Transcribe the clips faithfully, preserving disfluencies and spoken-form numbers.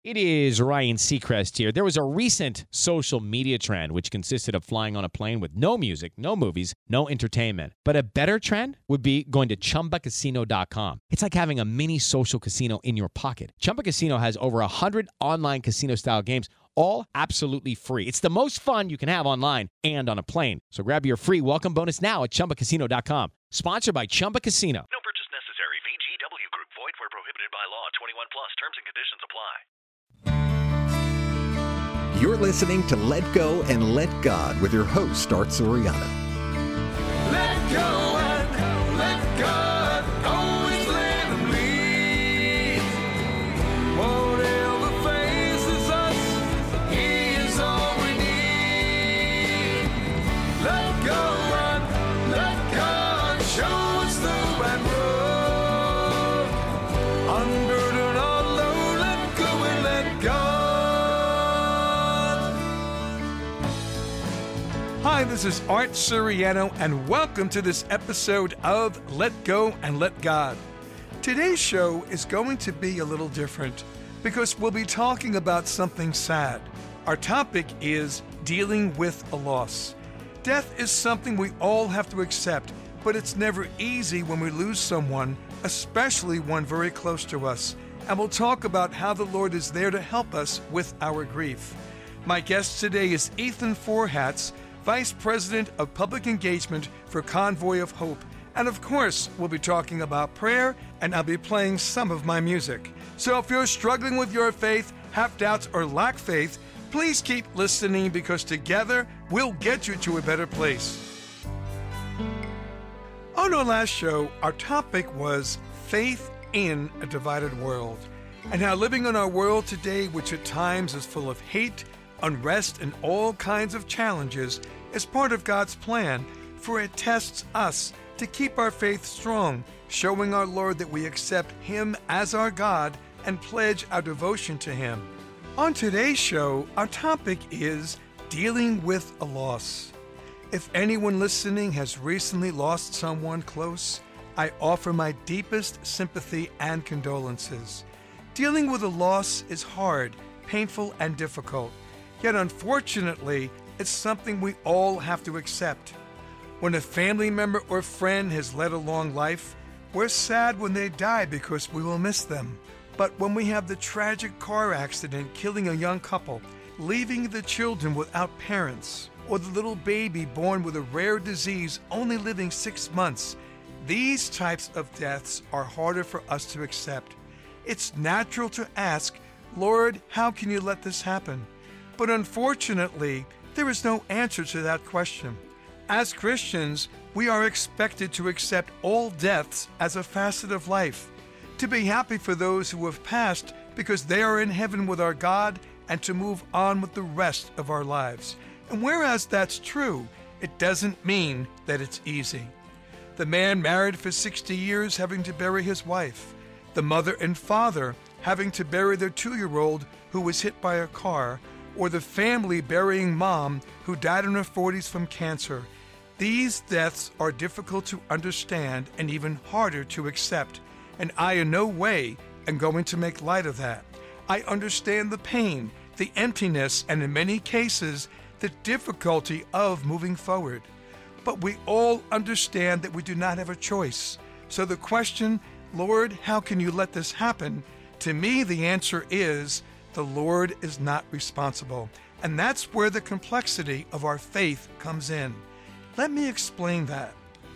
It is Ryan Seacrest here. There was a recent social media trend which consisted of flying on a plane with no music, no movies, no entertainment. But a better trend would be going to Chumba Casino dot com. It's like having a mini social casino in your pocket. Chumba Casino has over one hundred online casino-style games, all absolutely free. It's the most fun you can have online and on a plane. So grab your free welcome bonus now at Chumba Casino dot com. Sponsored by Chumba Casino. No purchase necessary. V G W Group. Void where prohibited by law. twenty-one plus. Terms and conditions apply. You're listening to Let Go and Let God with your host, Art Soriano. Let go and let God, always let him lead. Whatever faces us, he is all we need. Let go and let God show us the right road. Unburden our load, let go and let God. Hi, this is Art Soriano, and welcome to this episode of Let Go and Let God. Today's show is going to be a little different because we'll be talking about something sad. Our topic is dealing with a loss. Death is something we all have to accept, but it's never easy when we lose someone, especially one very close to us. And we'll talk about how the Lord is there to help us with our grief. My guest today is Ethan Forhatz, Vice President of Public Engagement for Convoy of Hope. And of course, we'll be talking about prayer, and I'll be playing some of my music. So if you're struggling with your faith, have doubts, or lack faith, please keep listening because together we'll get you to a better place. On our last show, our topic was faith in a divided world, and how living in our world today, which at times is full of hate, unrest, and all kinds of challenges, is part of God's plan, for it tests us to keep our faith strong, showing our Lord that we accept Him as our God and pledge our devotion to Him. On today's show, our topic is dealing with a loss. If anyone listening has recently lost someone close, I offer my deepest sympathy and condolences. Dealing with a loss is hard, painful, and difficult. Yet unfortunately, it's something we all have to accept. When a family member or friend has led a long life, we're sad when they die because we will miss them. But when we have the tragic car accident killing a young couple, leaving the children without parents, or the little baby born with a rare disease only living six months, these types of deaths are harder for us to accept. It's natural to ask, Lord, how can you let this happen? But unfortunately, there is no answer to that question. As Christians, we are expected to accept all deaths as a facet of life, to be happy for those who have passed because they are in heaven with our God, and to move on with the rest of our lives. And whereas that's true, it doesn't mean that it's easy. The man married for sixty years having to bury his wife, the mother and father having to bury their two-year-old who was hit by a car, or the family burying mom who died in her forties from cancer. These deaths are difficult to understand and even harder to accept, and I in no way am going to make light of that. I understand the pain, the emptiness, and in many cases, the difficulty of moving forward. But we all understand that we do not have a choice. So the question, Lord, how can you let this happen? To me, the answer is, the Lord is not responsible. And that's where the complexity of our faith comes in. Let me explain that.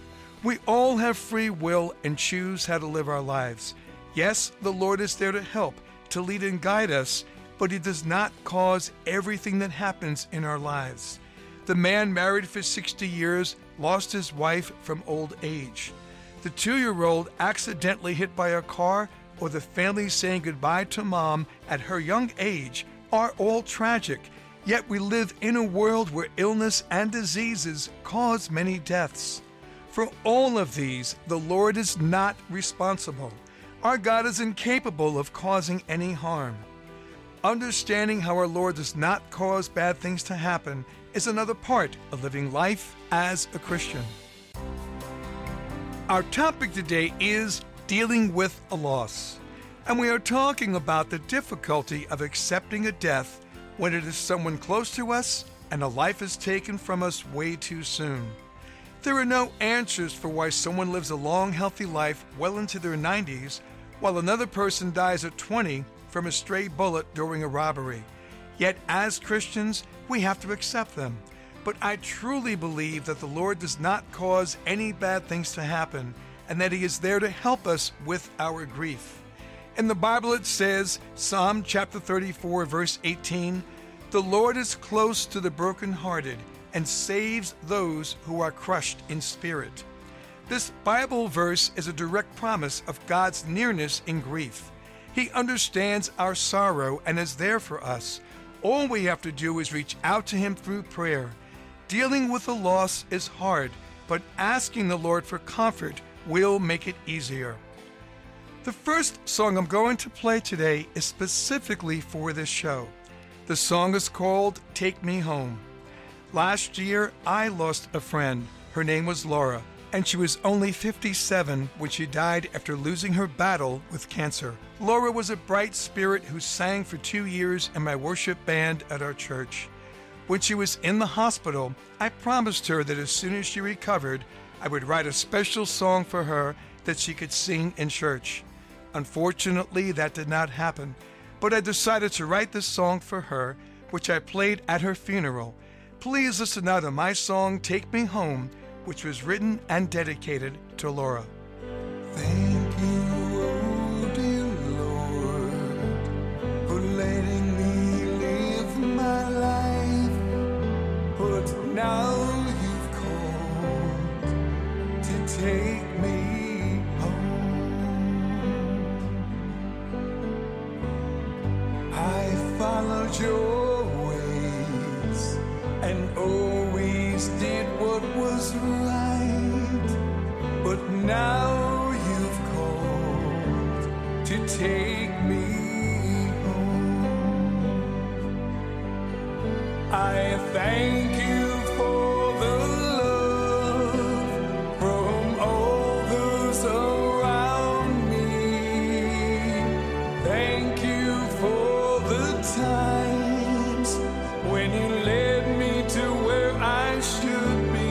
We all have free will and choose how to live our lives. Yes, the Lord is there to help, to lead and guide us, but He does not cause everything that happens in our lives. The man married for sixty years lost his wife from old age. The two-year-old accidentally hit by a car, or the family saying goodbye to mom at her young age, are all tragic. Yet we live in a world where illness and diseases cause many deaths. For all of these, the Lord is not responsible. Our God is incapable of causing any harm. Understanding how our Lord does not cause bad things to happen is another part of living life as a Christian. Our topic today is dealing with a loss. And we are talking about the difficulty of accepting a death when it is someone close to us and a life is taken from us way too soon. There are no answers for why someone lives a long, healthy life well into their nineties, while another person dies at twenty from a stray bullet during a robbery. Yet as Christians, we have to accept them. But I truly believe that the Lord does not cause any bad things to happen, and that He is there to help us with our grief. In the Bible it says, Psalm chapter thirty-four, verse eighteen, "The Lord is close to the brokenhearted and saves those who are crushed in spirit." This Bible verse is a direct promise of God's nearness in grief. He understands our sorrow and is there for us. All we have to do is reach out to Him through prayer. Dealing with a loss is hard, but asking the Lord for comfort will make it easier. The first song I'm going to play today is specifically for this show. The song is called "Take Me Home." Last year, I lost a friend. Her name was Laura, and she was only fifty-seven when she died after losing her battle with cancer. Laura was a bright spirit who sang for two years in my worship band at our church. When she was in the hospital, I promised her that as soon as she recovered, I would write a special song for her that she could sing in church. Unfortunately, that did not happen, but I decided to write this song for her, which I played at her funeral. Please listen now to my song, "Take Me Home," which was written and dedicated to Laura. Thank you, oh dear Lord, for letting me live my life. But now you've called to take me home. I followed your ways and always did what was right. But now you've called to take me home. I thank you for the love from all those around me. Thank you for the times when you led me to where I should be.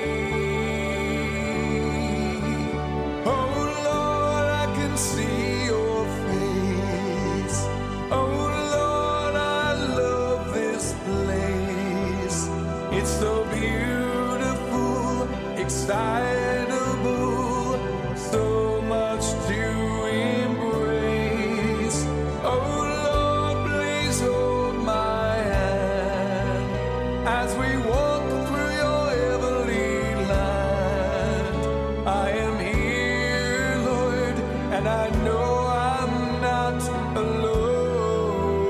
See your face. Oh Lord, I love this place. It's so beautiful, excitable, so much to embrace. Oh Lord, please hold my hand as we walk through your heavenly land. I am here, Lord, and I know I'm not alone,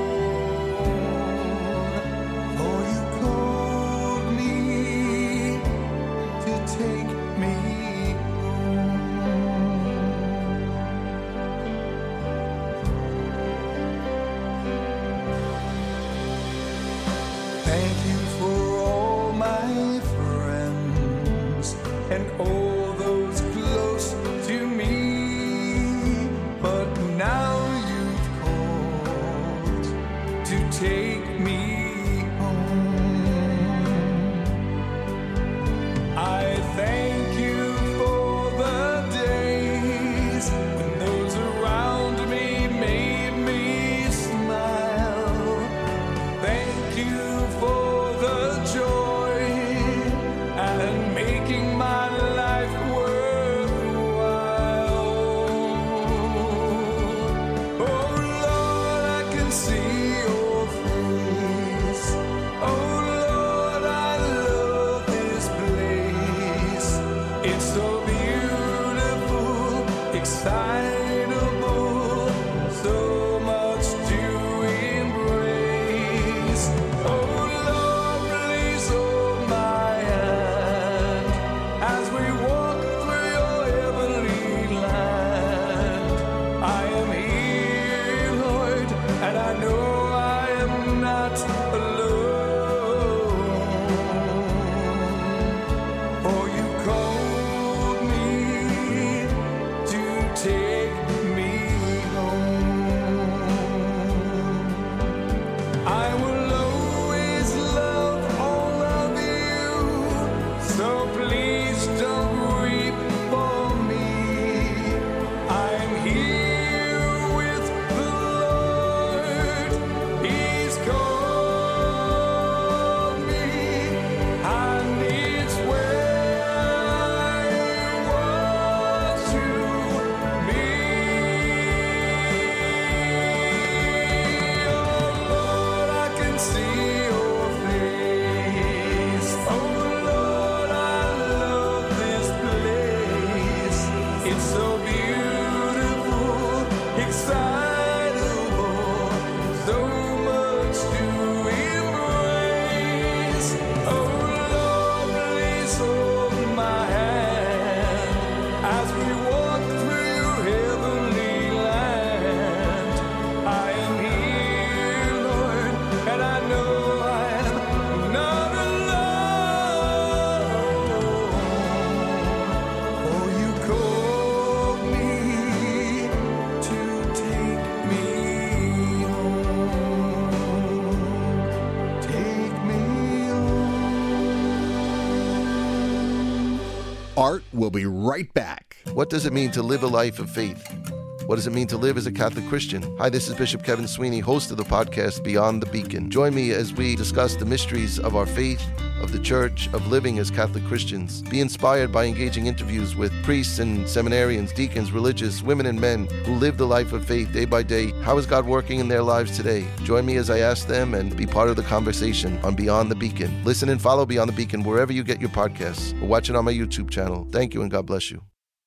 for you called me to take me home. Thank you for all my friends and all those close to me. But now you've called to take me home. I thank you for the days when those around me made me smile. Thank you for the joy and making my life worthwhile. Oh Lord, I can see your face. Oh Lord, I love this place. It's so beautiful, excitable, so much to embrace. Oh Lord, please hold my hand as we walk through your heavenly land. I am here, Lord, and I know Art will be right back. What does it mean to live a life of faith? What does it mean to live as a Catholic Christian? Hi, this is Bishop Kevin Sweeney, host of the podcast Beyond the Beacon. Join me as we discuss the mysteries of our faith, of the church, of living as Catholic Christians. Be inspired by engaging interviews with priests and seminarians, deacons, religious, women and men who live the life of faith day by day. How is God working in their lives today? Join me as I ask them and be part of the conversation on Beyond the Beacon. Listen and follow Beyond the Beacon wherever you get your podcasts, or watch it on my YouTube channel. Thank you and God bless you.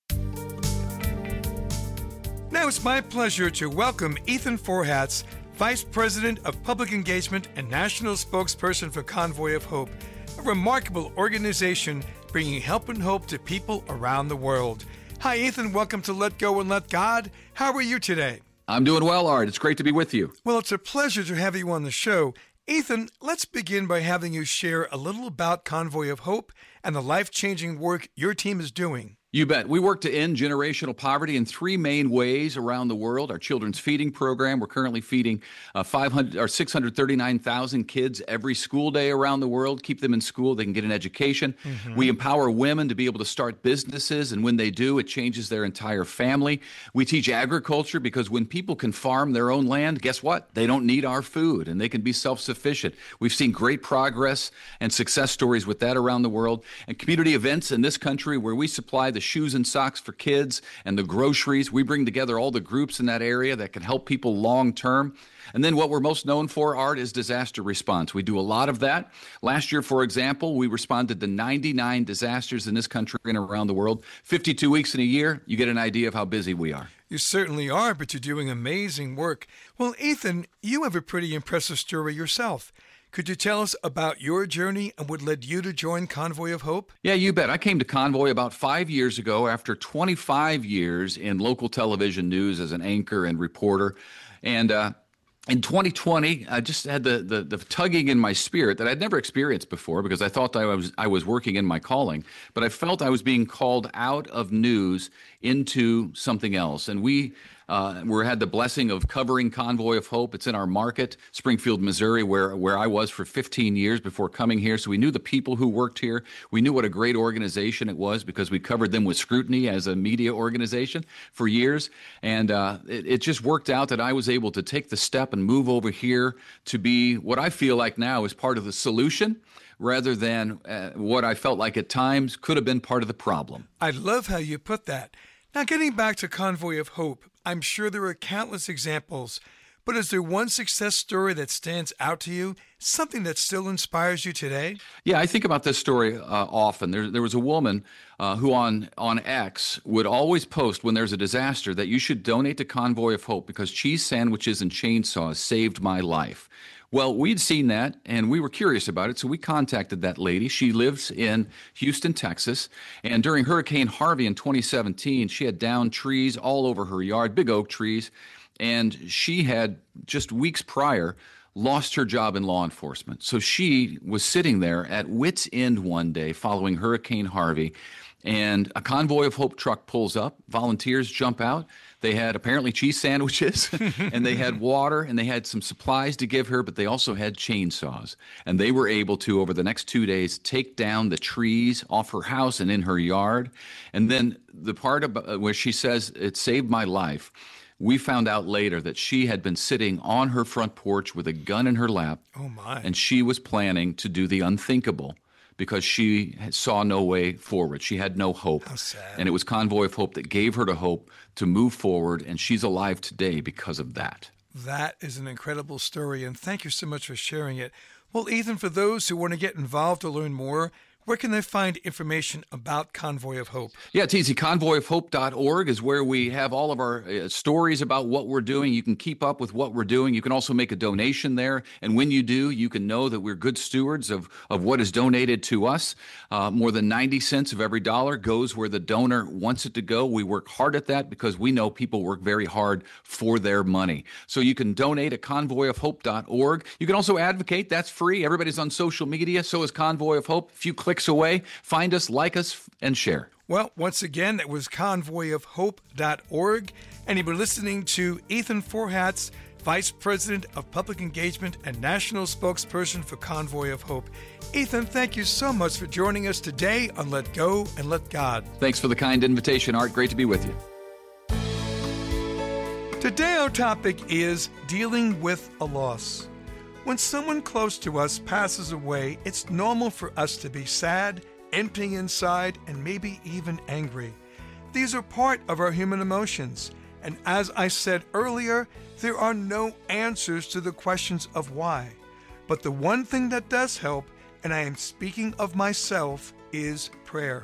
Now it's my pleasure to welcome Ethan Forhatz, Vice President of Public Engagement and National Spokesperson for Convoy of Hope, a remarkable organization bringing help and hope to people around the world. Hi, Ethan. Welcome to Let Go and Let God. How are you today? I'm doing well, Art. It's great to be with you. Well, it's a pleasure to have you on the show. Ethan, let's begin by having you share a little about Convoy of Hope and the life-changing work your team is doing. You bet. We work to end generational poverty in three main ways around the world. Our children's feeding program, we're currently feeding uh, five hundred or six hundred thirty-nine thousand kids every school day around the world. Keep them in school, they can get an education. Mm-hmm. We empower women to be able to start businesses, and when they do, it changes their entire family. We teach agriculture because when people can farm their own land, guess what? They don't need our food, and they can be self-sufficient. We've seen great progress and success stories with that around the world. And community events in this country where we supply the shoes and socks for kids and the groceries. We bring together all the groups in that area that can help people long term. And then what we're most known for, Art, is disaster response. We do a lot of that. Last year, for example, we responded to ninety-nine disasters in this country and around the world. fifty-two weeks in a year, you get an idea of how busy we are. You certainly are, but you're doing amazing work. Well, Ethan, you have a pretty impressive story yourself. Could you tell us about your journey and what led you to join Convoy of Hope? Yeah, you bet. I came to Convoy about five years ago after twenty-five years in local television news as an anchor and reporter. And uh, in twenty twenty, I just had the, the the tugging in my spirit that I'd never experienced before because I thought I was I was working in my calling, but I felt I was being called out of news into something else. And we Uh, we had the blessing of covering Convoy of Hope. It's in our market, Springfield, Missouri, where, where I was for fifteen years before coming here. So we knew the people who worked here. We knew what a great organization it was because we covered them with scrutiny as a media organization for years. And uh, it, it just worked out that I was able to take the step and move over here to be what I feel like now is part of the solution rather than uh, what I felt like at times could have been part of the problem. I love how you put that. Now, getting back to Convoy of Hope, I'm sure there are countless examples, but is there one success story that stands out to you, something that still inspires you today? Yeah, I think about this story uh, often. There, there was a woman uh, who on, on X would always post when there's a disaster that you should donate to Convoy of Hope because cheese sandwiches and chainsaws saved my life. Well, we'd seen that, and we were curious about it, so we contacted that lady. She lives in Houston, Texas, and during Hurricane Harvey in twenty seventeen, she had downed trees all over her yard, big oak trees, and she had, just weeks prior, lost her job in law enforcement. So she was sitting there at wit's end one day following Hurricane Harvey, and a Convoy of Hope truck pulls up, volunteers jump out. They had apparently cheese sandwiches, and they had water, and they had some supplies to give her, but they also had chainsaws. And they were able to, over the next two days, take down the trees off her house and in her yard. And then the part about, where she says, it saved my life, we found out later that she had been sitting on her front porch with a gun in her lap. Oh, my. And she was planning to do the unthinkable, because she saw no way forward. She had no hope. How sad. And it was Convoy of Hope that gave her the hope to move forward, and she's alive today because of that. That is an incredible story, and thank you so much for sharing it. Well, Ethan, for those who want to get involved or learn more, where can they find information about Convoy of Hope? Yeah, it's easy. convoy of hope dot org is where we have all of our uh, stories about what we're doing. You can keep up with what we're doing. You can also make a donation there. And when you do, you can know that we're good stewards of, of what is donated to us. Uh, more than ninety cents of every dollar goes where the donor wants it to go. We work hard at that because we know people work very hard for their money. So you can donate at convoy of hope dot org. You can also advocate. That's free. Everybody's on social media. So is Convoy of Hope. A few clicks away. Find us, like us, and share. Well, once again, that was convoy of hope dot org, and you've been listening to Ethan Forhatz, Vice President of Public Engagement and National Spokesperson for Convoy of Hope. Ethan, thank you so much for joining us today on Let Go and Let God. Thanks for the kind invitation, Art. Great to be with you. Today our topic is dealing with a loss. When someone close to us passes away, it's normal for us to be sad, empty inside, and maybe even angry. These are part of our human emotions. And as I said earlier, there are no answers to the questions of why. But the one thing that does help, and I am speaking of myself, is prayer.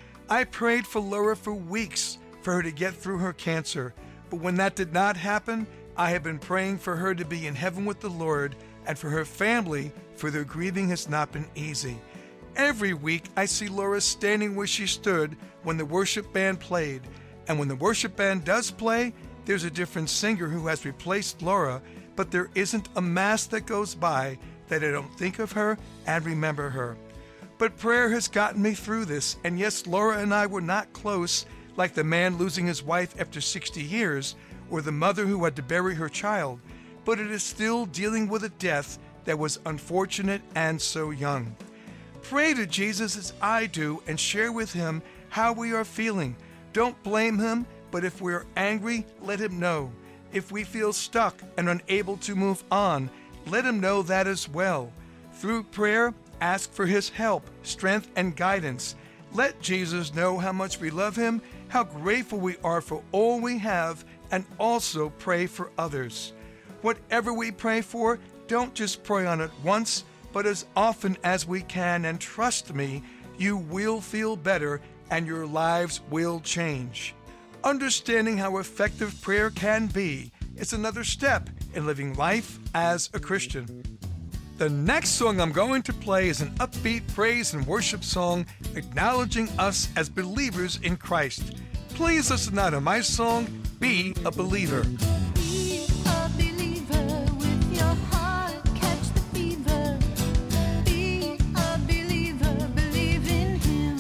I prayed for Laura for weeks for her to get through her cancer. But when that did not happen, I have been praying for her to be in heaven with the Lord and for her family, for their grieving has not been easy. Every week I see Laura standing where she stood when the worship band played. And when the worship band does play, there's a different singer who has replaced Laura, but there isn't a mass that goes by that I don't think of her and remember her. But prayer has gotten me through this, and yes, Laura and I were not close, like the man losing his wife after sixty years, or the mother who had to bury her child, but it is still dealing with a death that was unfortunate and so young. Pray to Jesus as I do and share with him how we are feeling. Don't blame him, but if we're angry, let him know. If we feel stuck and unable to move on, let him know that as well. Through prayer, ask for his help, strength, and guidance. Let Jesus know how much we love him, how grateful we are for all we have, and also pray for others. Whatever we pray for, don't just pray on it once, but as often as we can, and trust me, you will feel better and your lives will change. Understanding how effective prayer can be is another step in living life as a Christian. The next song I'm going to play is an upbeat praise and worship song acknowledging us as believers in Christ. Please listen now to my song, Be a Believer. Be a believer with your heart, catch the fever. Be a believer, believe in him.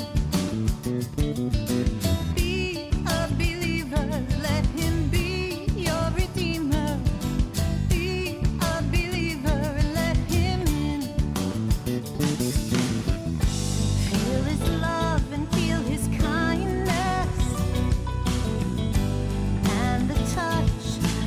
Be a believer, let him be your redeemer. Be a believer, let him in. Feel his love and feel his kindness, and the touch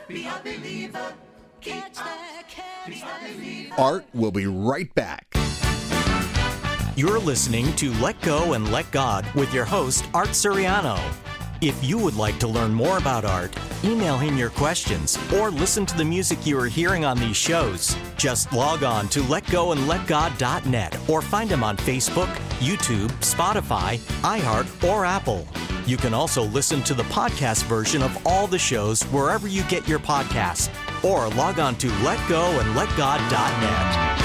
Be a believer. Catch that, catch that fever. Art will be right back. You're listening to Let Go and Let God with your host, Art Suriano. If you would like to learn more about Art, email him your questions, or listen to the music you are hearing on these shows, just log on to let go and let god dot net or find him on Facebook, YouTube, Spotify, iHeart, or Apple. You can also listen to the podcast version of all the shows wherever you get your podcasts, or log on to let go and let god dot net.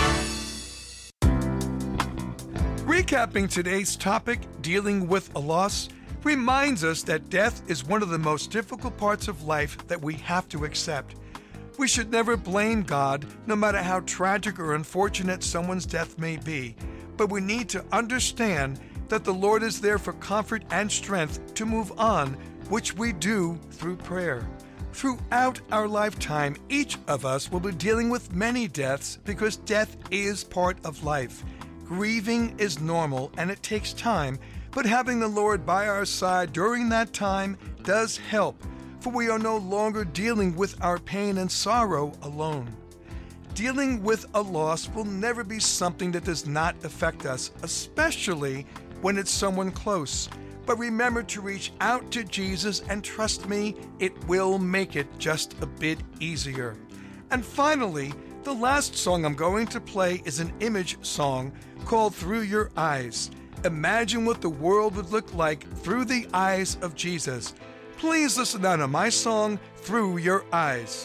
Recapping today's topic, dealing with a loss, reminds us that death is one of the most difficult parts of life that we have to accept. We should never blame God, no matter how tragic or unfortunate someone's death may be, but we need to understand that the Lord is there for comfort and strength to move on, which we do through prayer. Throughout our lifetime, each of us will be dealing with many deaths because death is part of life. Grieving is normal and it takes time, but having the Lord by our side during that time does help, for we are no longer dealing with our pain and sorrow alone. Dealing with a loss will never be something that does not affect us, especially when it's someone close. But remember to reach out to Jesus, and trust me, it will make it just a bit easier. And finally, the last song I'm going to play is an image song called Through Your Eyes. Imagine what the world would look like through the eyes of Jesus. Please listen now to my song, Through Your Eyes.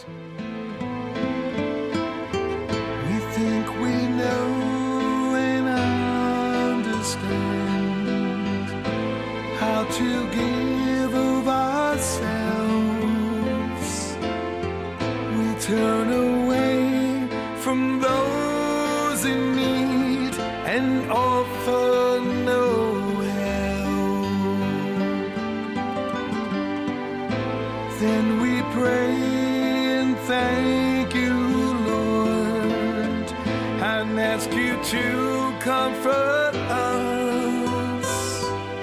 We think we know and understand how to give of ourselves. We turn away from those in need and offer no help. Then we pray and thank you, Lord, and ask you to comfort us,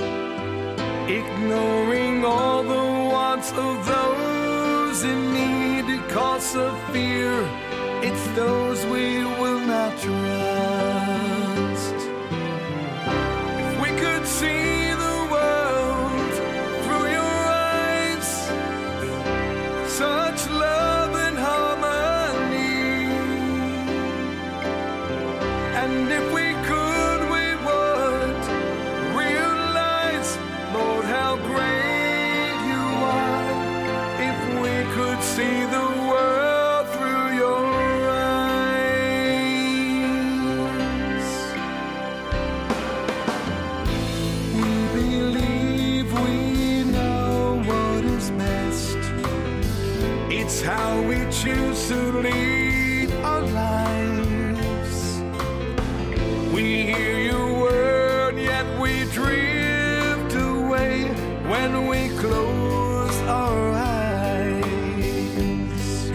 ignoring all the wants of those in need because of fear. It's those we will not trust. If we could see the world through your eyes, such love and harmony, and if we could, we would realize, Lord, how great you are. If we could see the world through your eyes, we believe we know what is best. It's how we choose to lead our lives. We hear your word, yet we drift away when we close our eyes.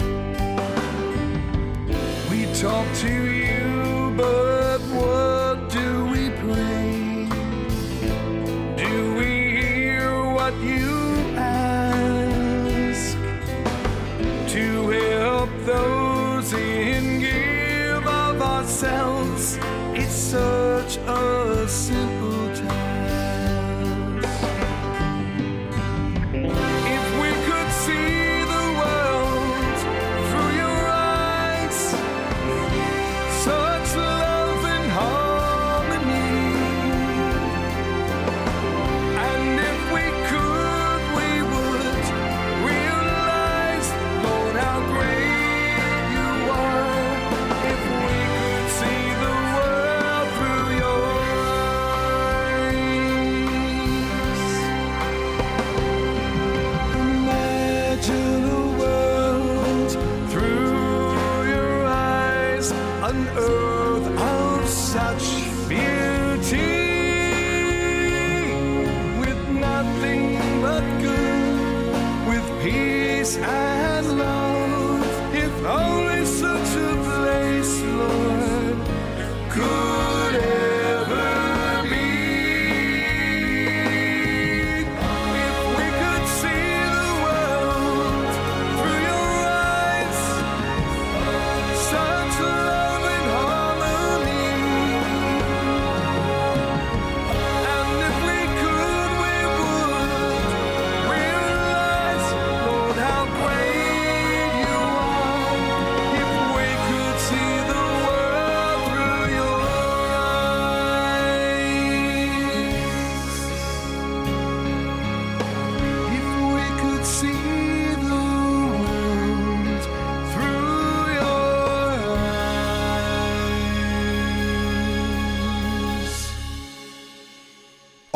We talk to you, but what do we pray? Do we hear what you ask? To help those in give of ourselves, it's such a simple task. If we could see the world through your eyes, such love and harmony, and if we could, we would realize, Lord, how great you are. If we could see the world through your eyes. Imagine a world through your eyes, an earth of such beauty, with nothing but good, with peace and love. If only such a place, Lord, could ever be. If we could see the world through your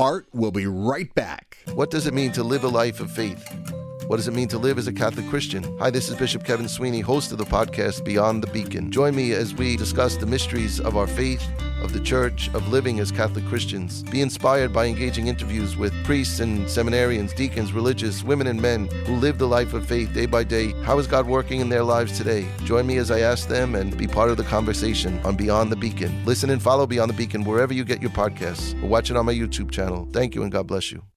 Art will be right back. What does it mean to live a life of faith? What does it mean to live as a Catholic Christian? Hi, this is Bishop Kevin Sweeney, host of the podcast Beyond the Beacon. Join me as we discuss the mysteries of our faith, of the church, of living as Catholic Christians. Be inspired by engaging interviews with priests and seminarians, deacons, religious, women and men who live the life of faith day by day. How is God working in their lives today? Join me as I ask them and be part of the conversation on Beyond the Beacon. Listen and follow Beyond the Beacon wherever you get your podcasts, or watch it on my YouTube channel. Thank you and God bless you.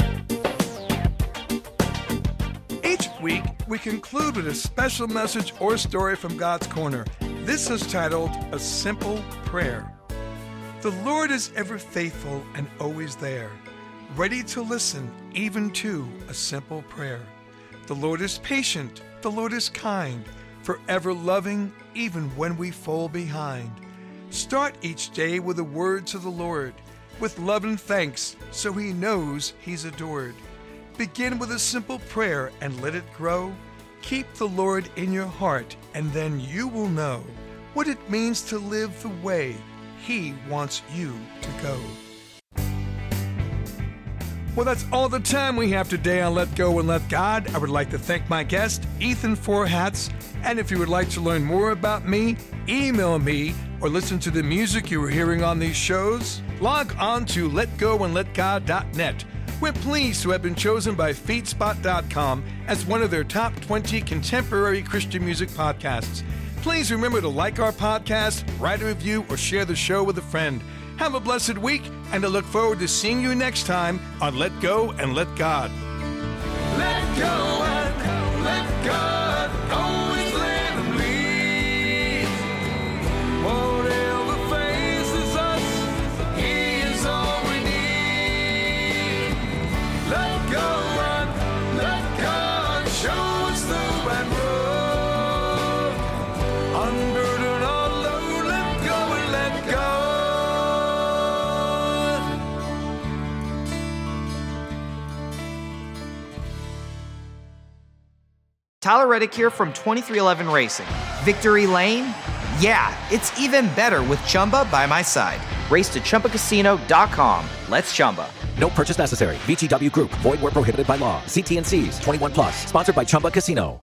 Each week, we conclude with a special message or story from God's Corner. This is titled A Simple Prayer. The Lord is ever faithful and always there, ready to listen even to a simple prayer. The Lord is patient, the Lord is kind, forever loving even when we fall behind. Start each day with a word to the Lord, with love and thanks, so He knows He's adored. Begin with a simple prayer and let it grow. Keep the Lord in your heart, and then you will know what it means to live the way He wants you to go. Well, that's all the time we have today on Let Go and Let God. I would like to thank my guest, Ethan Four Hats. And if you would like to learn more about me, email me or listen to the music you were hearing on these shows, log on to let go and let god dot net. We're pleased to have been chosen by feedspot dot com as one of their top twenty contemporary Christian music podcasts. Please remember to like our podcast, write a review, or share the show with a friend. Have a blessed week, and I look forward to seeing you next time on Let Go and Let God. Let go and let God, always let Him lead. Whatever faces us, He is all we need. Let go and let God show us the right road. Unburden our load, let go and let God. Tyler Reddick here from twenty-three eleven Racing. Victory Lane? Yeah, it's even better with Chumba by my side. Race to Chumba Casino dot com. Let's Chumba. No purchase necessary. V G W Group. Void where prohibited by law. See T and C's. twenty-one plus. Sponsored by Chumba Casino.